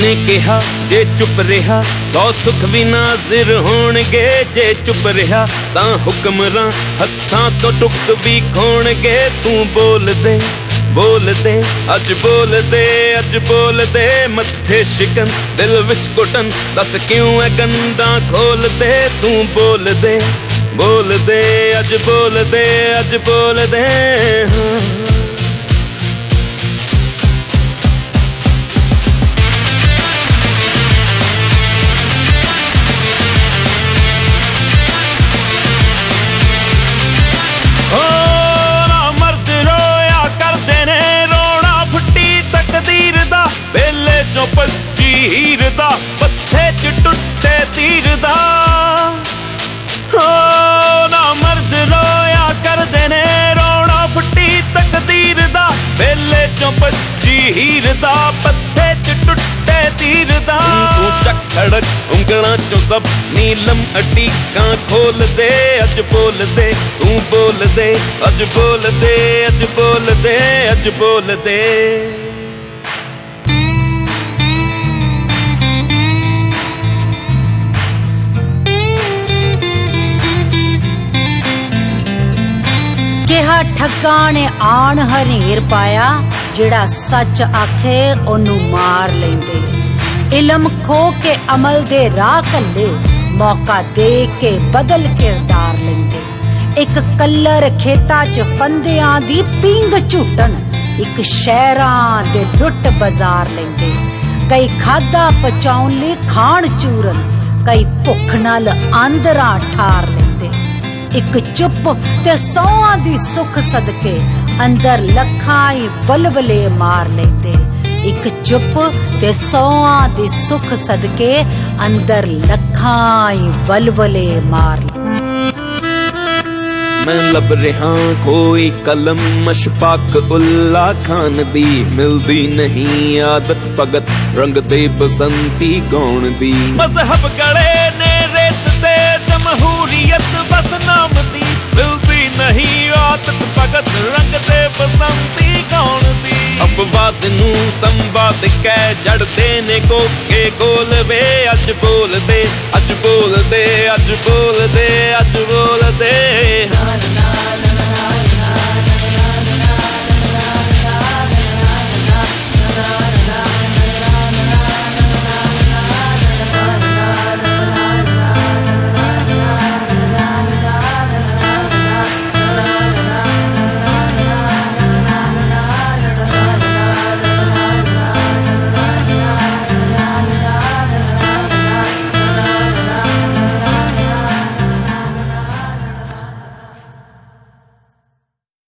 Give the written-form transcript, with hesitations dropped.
ਉਹਨੇ ਕਿਹਾ ਜੇ ਚੁੱਪ ਰਿਹਾ 100 ਸੁੱਖ ਵੀ ਨਾਜ਼ਿਰ ਹੋਣਗੇ। ਜੇ ਚੁੱਪ ਰਿਹਾ ਤਾਂ ਹੁਕਮਰਾਨ ਹੱਥਾਂ ਤੋਂ ਟੁੱਕ ਵੀ ਖੋਣਗੇ। ਤੂੰ ਬੋਲ ਦੇ ਬੋਲ ਦੇ ਅੱਜ ਬੋਲ ਦੇ ਅੱਜ ਬੋਲ ਦੇ ਮੱਥੇ ਸ਼ਿਕਨ ਦਿਲ ਵਿੱਚ ਘੁਟਨ ਦੱਸ ਕਿਉਂ ਐ ਗੰਢਾਂ ਖੋਲ ਦੇ। ਤੂੰ ਬੋਲ ਦੇ ਬੋਲ ਦੇ ਅੱਜ ਬੋਲ ਦੇ ਅੱਜ ਬੋਲ ਦੇ। ਵੇਲੇ ਚੋਂ ਪੱਜੀ ਹੀਰ ਦਾ ਪੱਥੇ ਚ ਟੁੱਟੇ ਤੀਰ ਦਾ। ਹੋ ਨਾ ਮਰਦ ਰੋਇਆ ਕਰਦੇ ਨੇ ਰੋਣਾ ਫੁੱਟੀ ਤਕਦੀਰ ਦਾ। ਵੇਲੇ ਚੋਂ ਪੱਜੀ ਹੀਰ ਦਾ ਪੱਥੇ ਚ ਟੁੱਟੇ ਤੀਰ ਦਾ। ਤੂੰ ਚੱਕ ਖੜਕ ਉਂਗਲਾਂ ਚੋਂ ਸਭ ਨੀਲਮ ਅਟੀਕਾਂ ਖੋਲ ਦੇ ਅੱਜ ਬੋਲ ਦੇ। ਤੂੰ ਬੋਲ ਦੇ ਅੱਜ ਬੋਲ ਦੇ ਅੱਜ ਬੋਲ ਦੇ ਅੱਜ ਬੋਲ ਦੇ। ਕਿਹਾ ਠੱਗਾਂ ਨੇ ਆਣ ਹਨੇਰ ਪਾਇਆ ਜਿਹੜਾ ਸੱਚ ਆਖੇ ਉਹਨੂੰ ਮਾਰ ਲੈਂਦੇ। ਇਲਮ ਖੋ ਕੇ ਅਮਲ ਦੇ ਰਾਹ ਕੱਲੇ ਮੌਕਾ ਦੇ ਕੇ ਬਦਲ ਕਿਰਦਾਰ ਲੈਂਦੇ। ਇੱਕ ਕਲਰ ਖੇਤਾਂ 'ਚ ਫੰਦਿਆਂ ਦੀ ਪੀਂਗ ਝੂਟਣ ਇੱਕ ਸ਼ਹਿਰਾਂ ਦੇ ਲੁੱਟ ਬਾਜ਼ਾਰ ਲੈਂਦੇ। ਕਈ ਖਾਦਾ ਪਚਾਉਣ ਲਈ ਖਾਣ ਚੂਰਨ ਕਈ ਭੁੱਖ ਨਾਲ ਆਂਦਰਾਂ ਠਾਰ ਲੈਂਦੇ। ਇੱਕ ਚੁੱਪ ਤੇ ਸੌਆਂ ਦੀ ਸੁੱਖ ਸਦਕੇ ਅੰਦਰ ਲੱਖਾਂ ਹੀ ਬਲਬਲੇ ਮਾਰ ਲੈਂਦੇ। ਇੱਕ ਚੁੱਪ ਤੇ ਸੌਆਂ ਦੀ ਸੁੱਖ ਸਦਕੇ ਅੰਦਰ ਲੱਖਾਂ ਹੀ ਬਲਬਲੇ ਮਾਰ ਮੈਂ ਲੱਭ ਰਿਹਾ ਕੋਈ ਕਲਮ ਮਸ਼ਪਾਕ ਉੱਲਾ ਖਾਨ ਦੀ ਮਿਲਦੀ ਨਹੀਂ ਆਦਤ ਭਗਤ ਰੰਗ ਤੇ ਬਸੰਤੀ ਗਾਉਣ ਦੀ। ਮਜ਼ਹਬ ਗਲੇ ਨੇ ਰੇਤ ਤੇ ਜਮਹੂਰੀਅਤ ਬਸ ਨਾਮ ਦੀ ਮਿਲਦੀ ਨਹੀਂ ਆਦਤ ਭਗਤ ਰੰਗ ਤੇ ਬਸੰਤੀ ਗਾਉਣ ਦੀ। ਅਪਵਾਦ ਨੂੰ ਸੰਵਾਦ ਕਹਿ ਜੜਦੇ ਨੇ ਕੋਕੇ ਗੋਲ ਵੇ ਅੱਜ ਬੋਲ ਦੇ ਅੱਜ ਬੋਲ ਦੇ ਅੱਜ ਬੋਲ ਦੇ